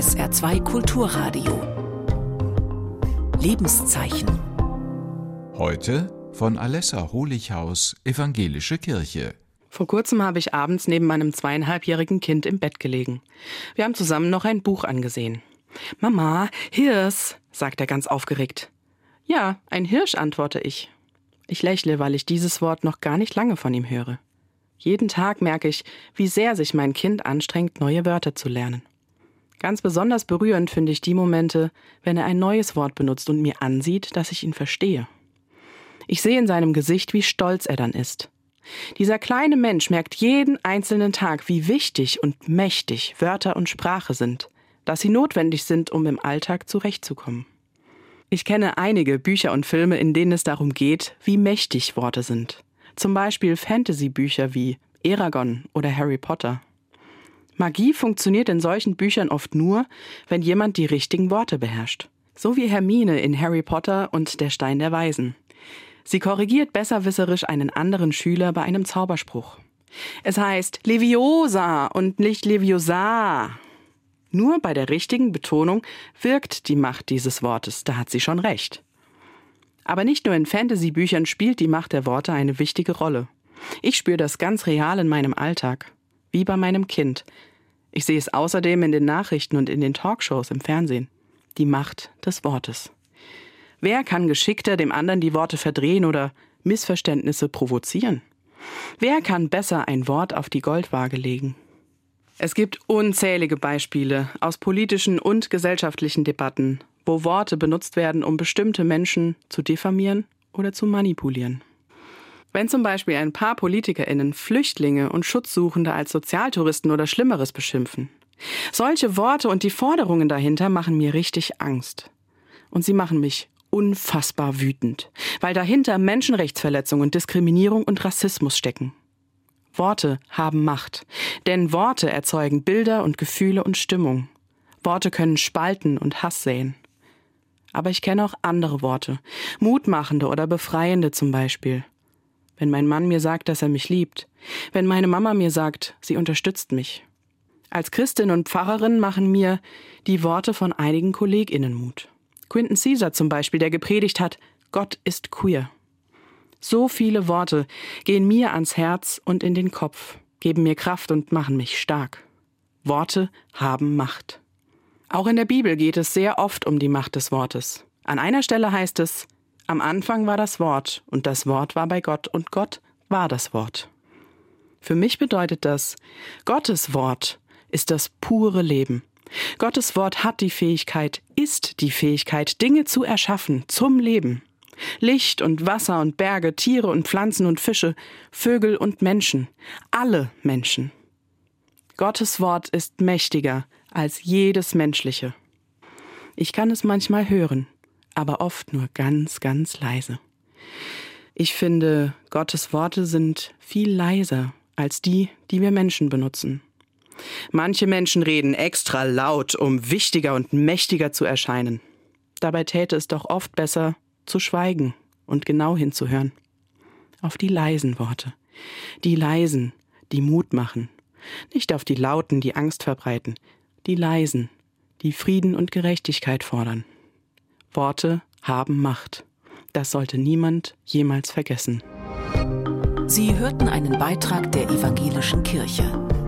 SR2 Kulturradio. Lebenszeichen. Heute von Alessa Holichhaus, Evangelische Kirche. Vor kurzem habe ich abends neben meinem 2,5-jährigen Kind im Bett gelegen. Wir haben zusammen noch ein Buch angesehen. »Mama, Hirsch«, sagt er ganz aufgeregt. »Ja, ein Hirsch«, antworte ich. Ich lächle, weil ich dieses Wort noch gar nicht lange von ihm höre. Jeden Tag merke ich, wie sehr sich mein Kind anstrengt, neue Wörter zu lernen. Ganz besonders berührend finde ich die Momente, wenn er ein neues Wort benutzt und mir ansieht, dass ich ihn verstehe. Ich sehe in seinem Gesicht, wie stolz er dann ist. Dieser kleine Mensch merkt jeden einzelnen Tag, wie wichtig und mächtig Wörter und Sprache sind, dass sie notwendig sind, um im Alltag zurechtzukommen. Ich kenne einige Bücher und Filme, in denen es darum geht, wie mächtig Worte sind. Zum Beispiel Fantasy-Bücher wie Eragon oder Harry Potter. Magie funktioniert in solchen Büchern oft nur, wenn jemand die richtigen Worte beherrscht. So wie Hermine in Harry Potter und der Stein der Weisen. Sie korrigiert besserwisserisch einen anderen Schüler bei einem Zauberspruch. Es heißt Leviosa und nicht Leviosa. Nur bei der richtigen Betonung wirkt die Macht dieses Wortes, da hat sie schon recht. Aber nicht nur in Fantasy-Büchern spielt die Macht der Worte eine wichtige Rolle. Ich spüre das ganz real in meinem Alltag, wie bei meinem Kind. Ich sehe es außerdem in den Nachrichten und in den Talkshows im Fernsehen. Die Macht des Wortes. Wer kann geschickter dem anderen die Worte verdrehen oder Missverständnisse provozieren? Wer kann besser ein Wort auf die Goldwaage legen? Es gibt unzählige Beispiele aus politischen und gesellschaftlichen Debatten, wo Worte benutzt werden, um bestimmte Menschen zu diffamieren oder zu manipulieren. Wenn zum Beispiel ein paar PolitikerInnen Flüchtlinge und Schutzsuchende als Sozialtouristen oder Schlimmeres beschimpfen. Solche Worte und die Forderungen dahinter machen mir richtig Angst. Und sie machen mich unfassbar wütend, weil dahinter Menschenrechtsverletzungen, Diskriminierung und Rassismus stecken. Worte haben Macht, denn Worte erzeugen Bilder und Gefühle und Stimmung. Worte können spalten und Hass säen. Aber ich kenne auch andere Worte, mutmachende oder befreiende zum Beispiel. Wenn mein Mann mir sagt, dass er mich liebt, wenn meine Mama mir sagt, sie unterstützt mich. Als Christin und Pfarrerin machen mir die Worte von einigen KollegInnen Mut. Quentin Caesar zum Beispiel, der gepredigt hat, Gott ist queer. So viele Worte gehen mir ans Herz und in den Kopf, geben mir Kraft und machen mich stark. Worte haben Macht. Auch in der Bibel geht es sehr oft um die Macht des Wortes. An einer Stelle heißt es, am Anfang war das Wort und das Wort war bei Gott und Gott war das Wort. Für mich bedeutet das, Gottes Wort ist das pure Leben. Gottes Wort hat die Fähigkeit, ist die Fähigkeit, Dinge zu erschaffen zum Leben. Licht und Wasser und Berge, Tiere und Pflanzen und Fische, Vögel und Menschen, alle Menschen. Gottes Wort ist mächtiger als jedes menschliche. Ich kann es manchmal hören, aber oft nur ganz, ganz leise. Ich finde, Gottes Worte sind viel leiser als die, die wir Menschen benutzen. Manche Menschen reden extra laut, um wichtiger und mächtiger zu erscheinen. Dabei täte es doch oft besser, zu schweigen und genau hinzuhören. Auf die leisen Worte. Die leisen, die Mut machen. Nicht auf die lauten, die Angst verbreiten. Die leisen, die Frieden und Gerechtigkeit fordern. Worte haben Macht. Das sollte niemand jemals vergessen. Sie hörten einen Beitrag der Evangelischen Kirche.